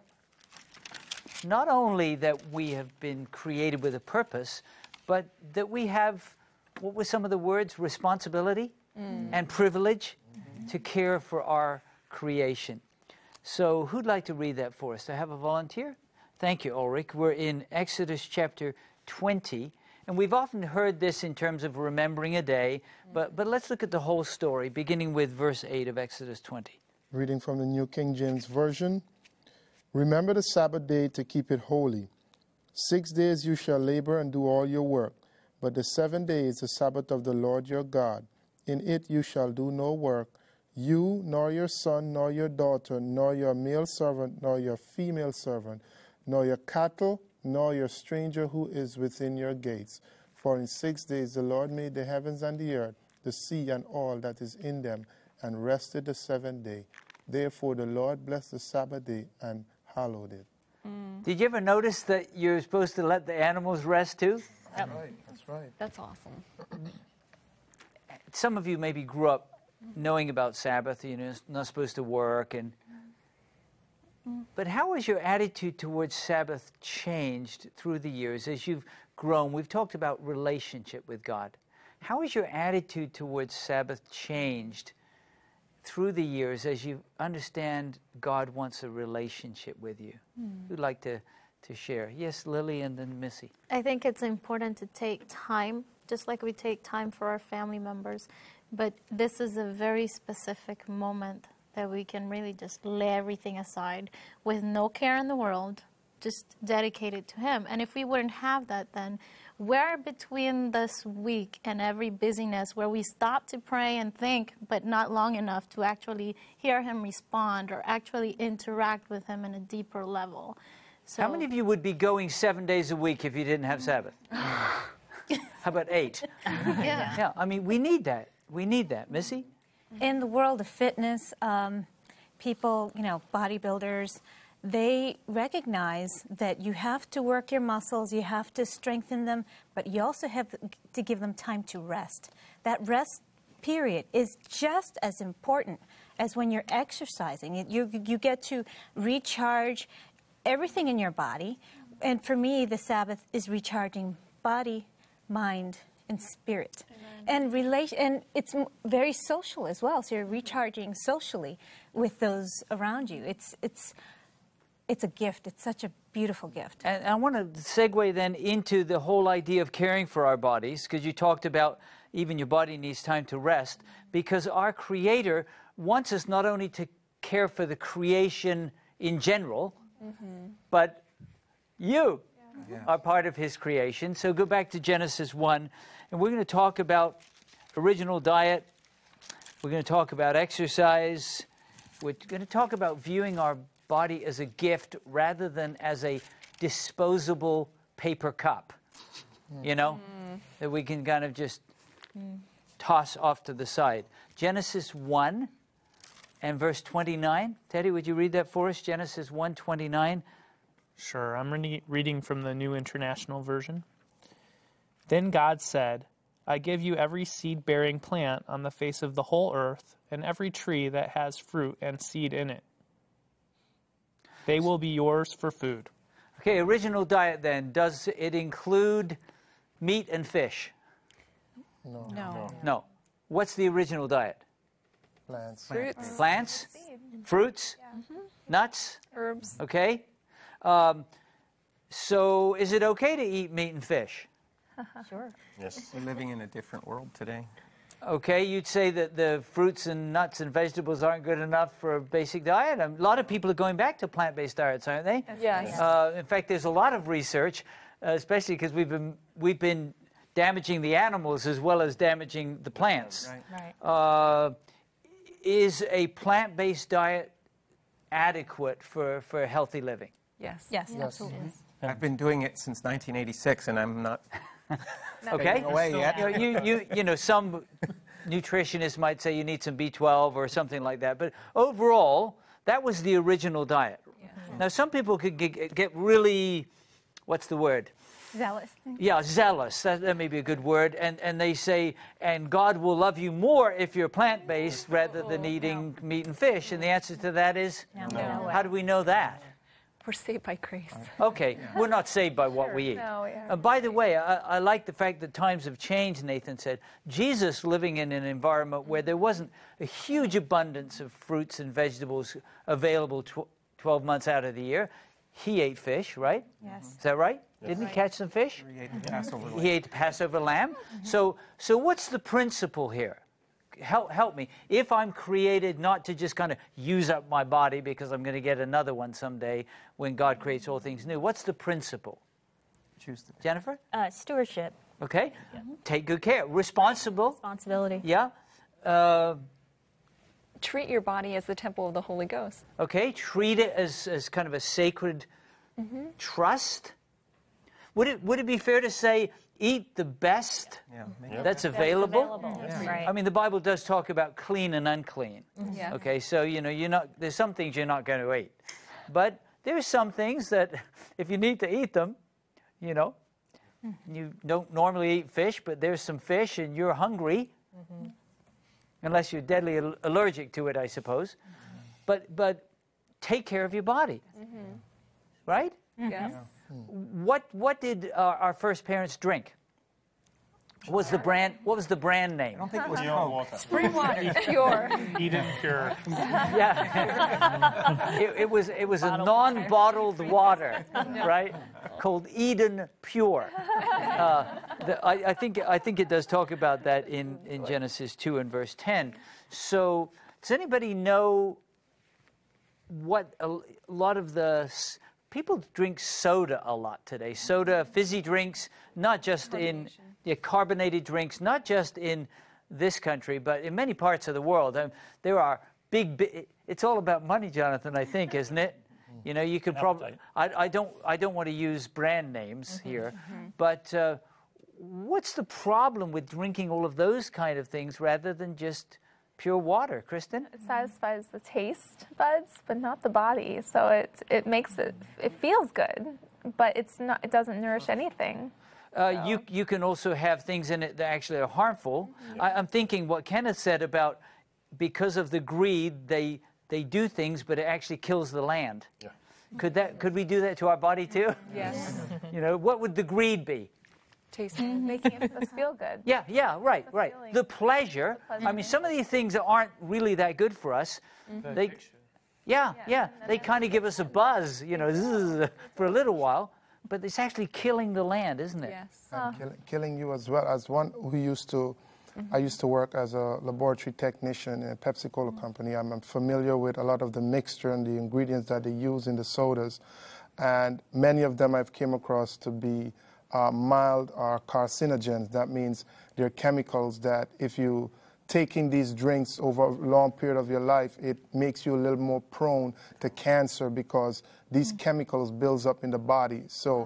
not only that we have been created with a purpose, but that we have, what were some of the words? Responsibility mm. and privilege mm-hmm. to care for our creation. So who'd like to read that for us? Do I have a volunteer? Thank you, Ulrich. We're in Exodus chapter twenty, and we've often heard this in terms of remembering a day, but, but let's look at the whole story, beginning with verse eight of Exodus twenty. Reading from the New King James Version. Remember the Sabbath day to keep it holy. Six days you shall labor and do all your work, but the seventh day is the Sabbath of the Lord your God. In it you shall do no work, you, nor your son, nor your daughter, nor your male servant, nor your female servant, nor your cattle, nor your stranger who is within your gates. For in six days the Lord made the heavens and the earth, the sea and all that is in them, and rested the seventh day. Therefore the Lord blessed the Sabbath day and hallowed it. Mm. Did you ever notice that you're supposed to let the animals rest too? That's right, that's right. That's awesome. Some of you maybe grew up knowing about Sabbath, you know, not supposed to work, and but how has your attitude towards Sabbath changed through the years as you've grown? We've talked about relationship with God. How has your attitude towards Sabbath changed through the years as you understand God wants a relationship with you? Mm. Who'd like to, to share? Yes, Lily, and then Missy. I think it's important to take time, just like we take time for our family members. But this is a very specific moment that we can really just lay everything aside with no care in the world, just dedicate it to Him. And if we wouldn't have that, then where between this week and every busyness where we stop to pray and think, but not long enough to actually hear Him respond or actually interact with Him in a deeper level. So, how many of you would be going seven days a week if you didn't have Sabbath? How about eight? Yeah. Yeah, I mean, we need that. We need that. Missy? In the world of fitness, um, people, you know, bodybuilders, they recognize that you have to work your muscles, you have to strengthen them, but you also have to give them time to rest. That rest period is just as important as when you're exercising. You, you get to recharge everything in your body. And for me, the Sabbath is recharging body, mind, and spirit. Amen. And relation, and it's very social as well. So you're recharging socially with those around you. It's it's it's a gift. It's such a beautiful gift. And I want to segue then into the whole idea of caring for our bodies, because you talked about even your body needs time to rest, because our Creator wants us not only to care for the creation in general, mm-hmm. but you yeah. are part of His creation. So go back to Genesis one, and we're going to talk about original diet. We're going to talk about exercise. We're going to talk about viewing our body as a gift rather than as a disposable paper cup, mm. you know, mm. that we can kind of just mm. toss off to the side. Genesis one and verse twenty-nine. Teddy, would you read that for us? Genesis one twenty-nine. Sure, I'm re- reading from the New International Version. Then God said, I give you every seed-bearing plant on the face of the whole earth, and every tree that has fruit and seed in it. They will be yours for food. Okay, original diet then. Does it include meat and fish? No. No. No. What's the original diet? Plants. Fruits. Plants? Fruits? Yeah. Mm-hmm. Nuts? Herbs. Okay. Um, so is it okay to eat meat and fish? Sure. Yes. We're living in a different world today. Okay, you'd say that the fruits and nuts and vegetables aren't good enough for a basic diet. A lot of people are going back to plant-based diets, aren't they? Yes. Uh, in fact, there's a lot of research, uh, especially because we've been we've been damaging the animals as well as damaging the plants. Right. Right. Uh, is a plant-based diet adequate for, for healthy living? Yes. Yes, Yes. absolutely. I've been doing it since nineteen eighty-six, and I'm not Okay? fading away yet. You know, you, you, you know, some nutritionists might say you need some B twelve or something like that, but overall, that was the original diet. Now, some people could get, get really, what's the word? Zealous. Yeah, zealous. That, that may be a good word. And, and they say, and God will love you more if you're plant-based rather than eating meat and fish. And the answer to that is? No. No. How do we know that? We're saved by grace. Okay, we're not saved by what we eat. No, we aren't. Uh, by the way, I, I like the fact that times have changed, Nathan said. Jesus living in an environment where there wasn't a huge abundance of fruits and vegetables available tw- twelve months out of the year. He ate fish, right? Yes. Is that right? Didn't he catch some fish? He ate the Passover lamb. He ate the Passover lamb. So, so what's the principle here? Help, help me. If I'm created not to just kind of use up my body because I'm going to get another one someday when God creates all things new, what's the principle? Choose the Jennifer? Uh, stewardship, Okay. Take good care. Responsible. responsibility. Yeah. Uh, Treat your body as the temple of the Holy Ghost. okay. Treat it as, as kind of a sacred trust. Would it, would it be fair to say eat the best Yeah, maybe. Yep. that's available? Available. Yeah. Right. I mean, the Bible does talk about clean and unclean. Yeah. Okay, so you know, you're not. There's some things you're not going to eat, but there's some things that, if you need to eat them, you know, you don't normally eat fish, but there's some fish and you're hungry, unless you're deadly al- allergic to it, I suppose. But but take care of your body, right? Yes. What what did our, our first parents drink? What was the brand? What was the brand name? I don't think it was Pure Coke. water. Spring water. Pure. Eden Pure. Yeah, it, it was it was a non-bottled water, right? Called Eden Pure. Uh, the, I, I think I think it does talk about that in, in Genesis two and verse ten. So, does anybody know what a, a lot of the s- people drink soda a lot today? Soda, fizzy drinks, not just in yeah, carbonated drinks, not just in this country, but in many parts of the world. Um, there are big, big. It's all about money, Jonathan. I think, isn't it? You know, you could probably. I, I don't. I don't want to use brand names here, but uh, what's the problem with drinking all of those kind of things rather than just pure water, Kristen? It satisfies the taste buds, but not the body. So it it makes it it feels good, but it's not. It doesn't nourish anything. Uh, you you can also have things in it that actually are harmful. I, I'm thinking what Kenneth said about because of the greed they they do things, but it actually kills the land. Yeah. Could that could we do that to our body too? Yes. You know, what would the greed be? Taste. Making it us feel good. Yeah, yeah, right, right. feeling. The pleasure. pleasure. I mean, some of these things that aren't really that good for us. They, yeah, yeah, they kind of give us a buzz, you know, zzz, for a little while. But it's actually killing the land, isn't it? Yes. And kill, killing you as well. As one who used to, I used to work as a laboratory technician in a Pepsi Cola company. I'm, I'm familiar with a lot of the mixture and the ingredients that they use in the sodas, and many of them I've came across to be uh, mild or carcinogens. That means they're chemicals that if you taking these drinks over a long period of your life, it makes you a little more prone to cancer because these chemicals builds up in the body. So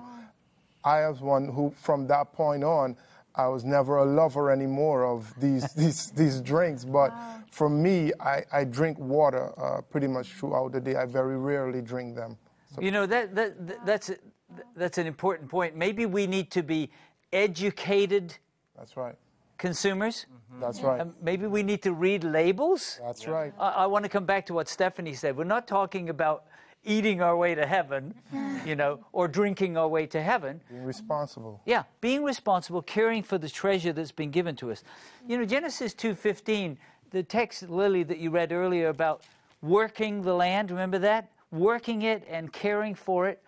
I was one who, from that point on, I was never a lover anymore of these these these drinks. But for me, I, I drink water uh, pretty much throughout the day. I very rarely drink them. So You know, that, that, that that's a, that's an important point. Maybe we need to be educated that's right. consumers. That's right. Um, maybe we need to read labels. That's right. I, I want to come back to what Stephanie said. We're not talking about eating our way to heaven, you know, or drinking our way to heaven. Being responsible. Yeah, being responsible, caring for the treasure that's been given to us. You know, Genesis two fifteen, the text, Lily, that you read earlier about working the land, remember that? Working it and caring for it.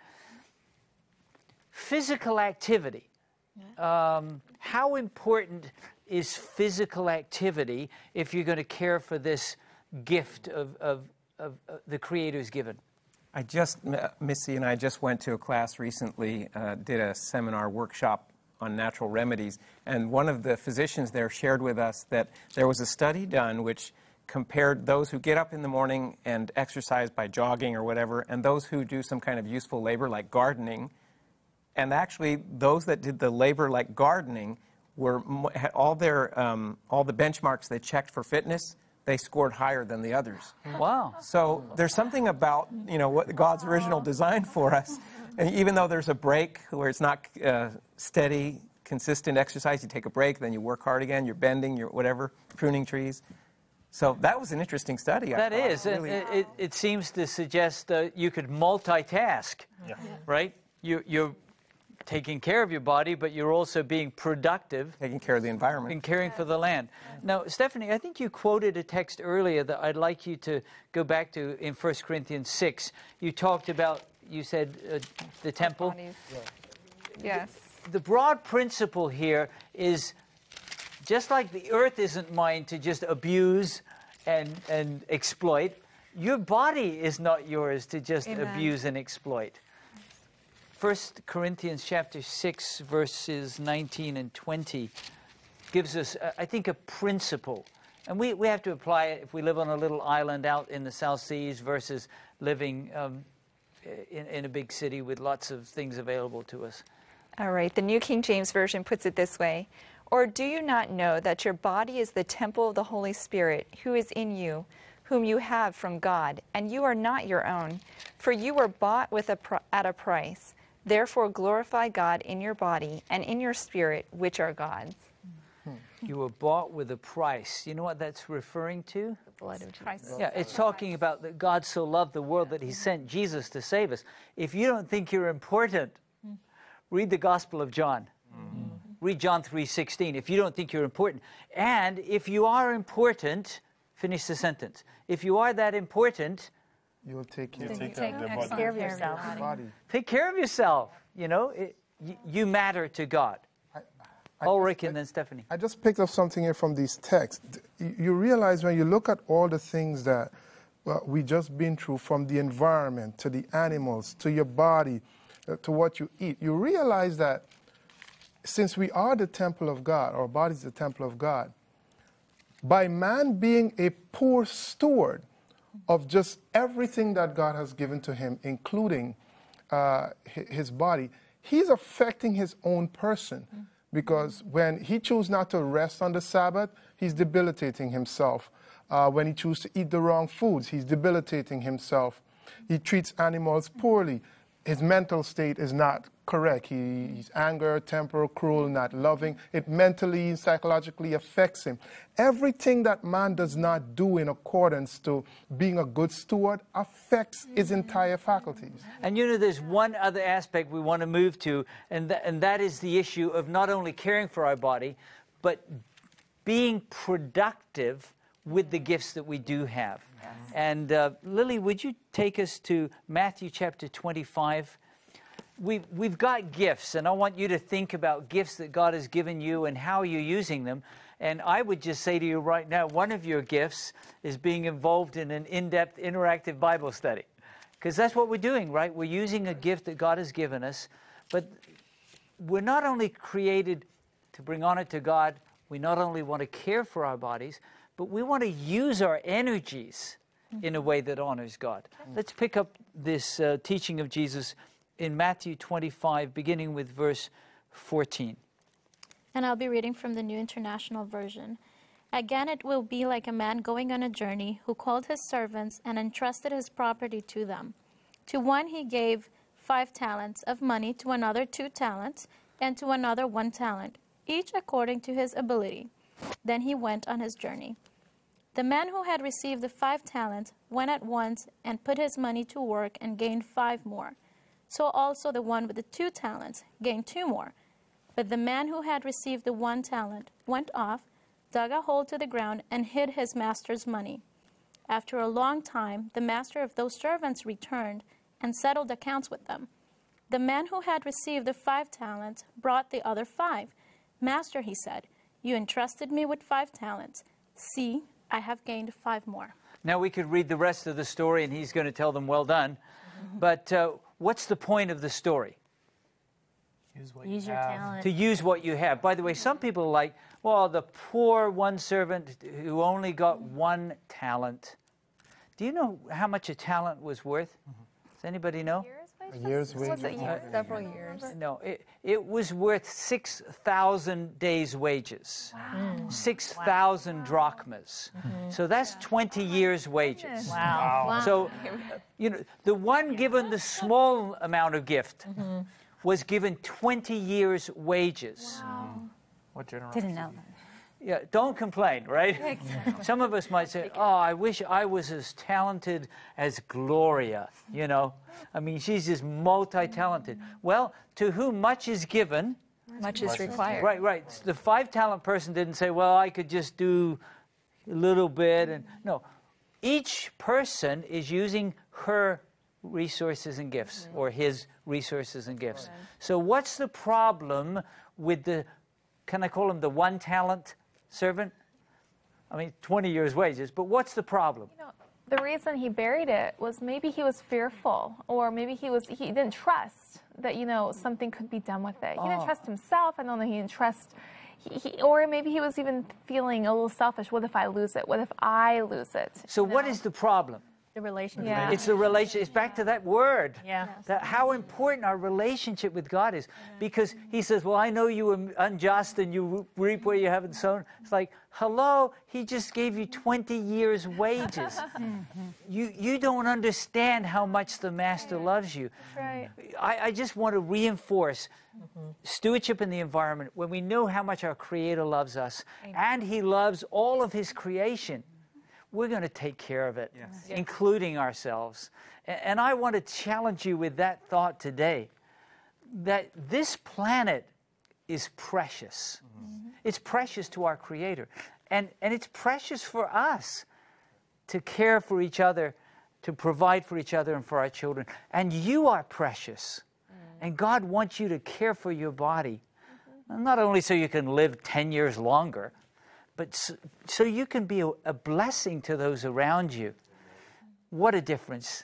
Physical activity. Um, how important is physical activity if you're going to care for this gift of, of, of, of the Creator's given? I just, Missy and I just went to a class recently, uh, did a seminar workshop on natural remedies, and one of the physicians there shared with us that there was a study done which compared those who get up in the morning and exercise by jogging or whatever, and those who do some kind of useful labor like gardening. And actually, those that did the labor like gardening were had all their um, all the benchmarks they checked for fitness, they scored higher than the others. Wow! So there's something about you know what God's original design for us, and even though there's a break where it's not uh, steady, consistent exercise, you take a break, then you work hard again. You're bending, you're whatever, pruning trees. So that was an interesting study. That I is. Really. It, it, it seems to suggest uh, you could multitask, yeah. right? You, you're taking care of your body, but you're also being productive. Taking care of the environment. And caring for the land. Now, Stephanie, I think you quoted a text earlier that I'd like you to go back to in First Corinthians six. You talked about, you said, uh, the temple. Yeah. Yes. The, the broad principle here is just like the earth isn't mine to just abuse and, and exploit, your body is not yours to just Amen. Abuse and exploit. First Corinthians chapter six, verses nineteen and twenty gives us, uh, I think, a principle. And we, we have to apply it if we live on a little island out in the South Seas versus living um, in, in a big city with lots of things available to us. All right. The New King James Version puts it this way. Or do you not know that your body is the temple of the Holy Spirit, who is in you, whom you have from God, and you are not your own? For you were bought with a pr- at a price. Therefore glorify God in your body and in your spirit, which are God's. You were bought with a price. You know what that's referring to? The blood of Jesus. Yeah, it's talking about that God so loved the world that he sent Jesus to save us. If you don't think you're important, read the Gospel of John. Mm-hmm. Read John three sixteen if you don't think you're important. And if you are important, finish the sentence. If you are that important, you'll take care, take take care of yourself. Body. Take care of yourself. You know, it, you, you matter to God. I, I, Ulrich and then Stephanie. I just picked up something here from these texts. You, you realize when you look at all the things that well, we just been through, from the environment to the animals to your body uh, to what you eat, you realize that since we are the temple of God, our body is the temple of God, by man being a poor steward of just everything that God has given to him, including uh, his body, he's affecting his own person. Because when he chooses not to rest on the Sabbath, he's debilitating himself. Uh, when he chooses to eat the wrong foods, he's debilitating himself. He treats animals poorly. His mental state is not correct. He, he's anger, temper, cruel, not loving. It mentally and psychologically affects him. Everything that man does not do in accordance to being a good steward affects his entire faculties. And you know, there's one other aspect we want to move to, and, th- and that is the issue of not only caring for our body, but being productive with the gifts that we do have. Yes. And uh, Lily, would you take us to Matthew chapter twenty-five? We've, we've got gifts, and I want you to think about gifts that God has given you and how you're using them. And I would just say to you right now, one of your gifts is being involved in an in-depth, interactive Bible study. Because that's what we're doing, right? We're using a gift that God has given us. But we're not only created to bring honor to God, we not only want to care for our bodies, but we want to use our energies in a way that honors God. Let's pick up this uh, teaching of Jesus in Matthew twenty-five, beginning with verse fourteen. And I'll be reading from the New International Version. Again, it will be like a man going on a journey who called his servants and entrusted his property to them. To one he gave five talents of money, to another two talents, and to another one talent, each according to his ability. Then he went on his journey. The man who had received the five talents went at once and put his money to work and gained five more. So also the one with the two talents gained two more. But the man who had received the one talent went off, dug a hole to the ground, and hid his master's money. After a long time, the master of those servants returned and settled accounts with them. The man who had received the five talents brought the other five. Master, he said, you entrusted me with five talents. See, I have gained five more. Now we could read the rest of the story, and he's going to tell them, well done. Mm-hmm. But uh, what's the point of the story? Use, what Use you your have. talent. To use what you have. By the way, some people are like, well, the poor one servant who only got one talent. Do you know how much a talent was worth? Does anybody know? A year's Was wages. it years? Several years. No, it, it was worth six thousand days' wages. Wow. six thousand drachmas. Mm-hmm. So that's twenty years' wages. Wow. Wow. So, you know, the one given the small amount of gift Mm-hmm. was given twenty years' wages. What generosity. Didn't know that. Yeah, don't complain, right? Some of us might say, oh, I wish I was as talented as Gloria, you know. I mean, she's just multi-talented. Well, to whom much is given, Much is required. right, right. The five-talent person didn't say, well, I could just do a little bit. And no, each person is using her resources and gifts, or his resources and gifts. So what's the problem with the, can I call him the one-talent servant? I mean, twenty years' wages, but what's the problem? You know, the reason he buried it was maybe he was fearful, or maybe he was he didn't trust that, you know, something could be done with it. He didn't Oh. trust himself. I don't know. He didn't trust, he, he, or maybe he was even feeling a little selfish. What if I lose it? What if I lose it? So You what know? is the problem? The relationship. Yeah. It's the relation. It's back to that word. Yeah. That how important our relationship with God is. Because he says, well, I know you were unjust and you reap where you haven't sown. It's like, hello, he just gave you twenty years' wages. you, you don't understand how much the master loves you. Right. I, I just want to reinforce stewardship in the environment when we know how much our Creator loves us and he loves all of his creation. We're going to take care of it, Yes. including ourselves. A- And I want to challenge you with that thought today, that this planet is precious. It's precious to our Creator. And, and it's precious for us to care for each other, to provide for each other and for our children. And you are precious. And God wants you to care for your body, not only so you can live ten years longer, but so, so you can be a, a blessing to those around you. What a difference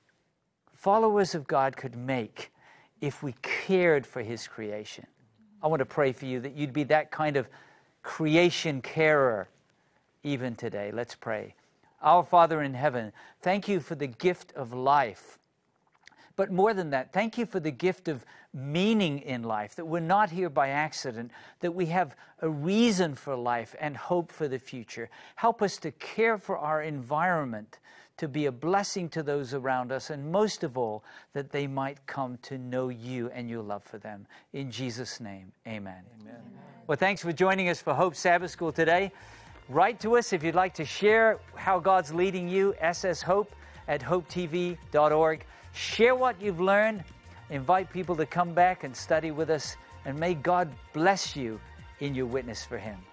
followers of God could make if we cared for his creation. I want to pray for you that you'd be that kind of creation carer even today. Let's pray. Our Father in heaven, thank you for the gift of life. But more than that, thank you for the gift of meaning in life, that we're not here by accident, that we have a reason for life and hope for the future. Help us to care for our environment, to be a blessing to those around us, and most of all, that they might come to know you and your love for them. In Jesus' name, amen. Amen. Well, thanks for joining us for Hope Sabbath School today. Write to us if you'd like to share how God's leading you, S S Hope at hope t v dot org. Share what you've learned. Invite people to come back and study with us. And may God bless you in your witness for him.